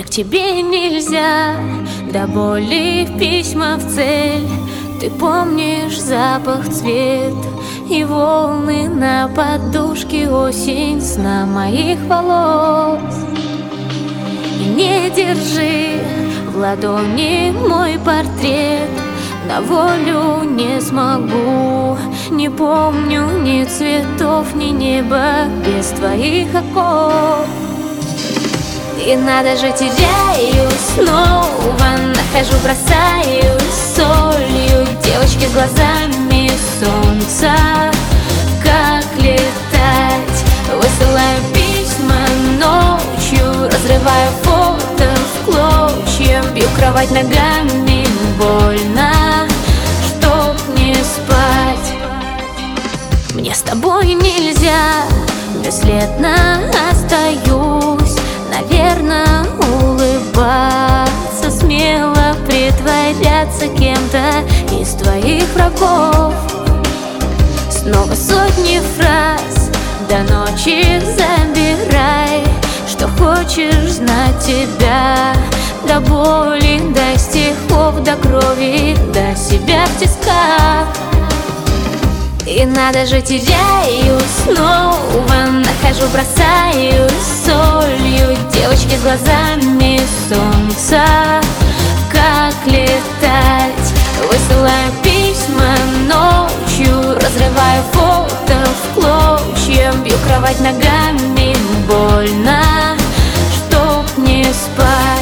к тебе нельзя, до боли письма в цель. Ты помнишь запах, цвет и волны на подушке, осень сна моих волос. И не держи в ладони мой портрет, на волю не смогу. Не помню ни цветов, ни неба без твоих оков. И надо же, теряюсь снова, нахожу, бросаюсь солью. Девочки с глазами солнца, как летать? Высылаю письма ночью, разрываю фото в клочья. Бью кровать ногами, больно, чтоб не спать. Мне с тобой нельзя, бесследно остаюсь. Наверное, улыбаться, смело притворяться кем-то из твоих врагов. Снова сотни фраз, до ночи забирай. Что хочешь знать тебя, до боли, до стихов, до крови, до себя в тисках. И надо же, теряюсь снова, нахожу, бросаюсь солью. Девочки с глазами солнца, как летать? Высылаю письма ночью, разрываю фото в клочья. Бью кровать ногами, больно, чтоб не спать.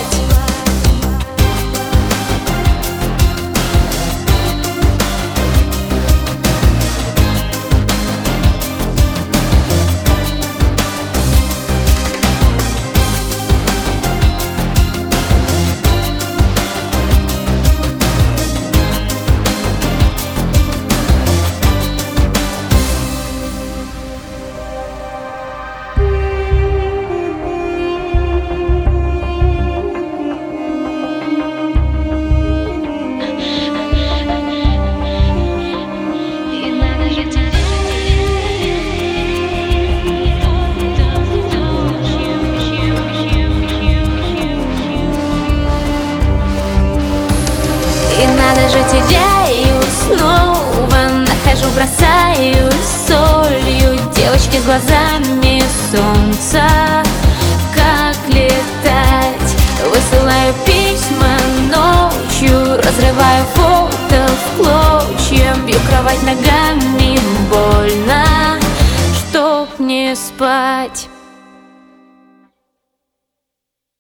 И надо же, теряюсь снова, нахожу, бросаюсь солью. Девочки с глазами солнца, как летать? Высылаю письма ночью, разрываю фото в клочья. Бью кровать ногами, больно, чтоб не спать.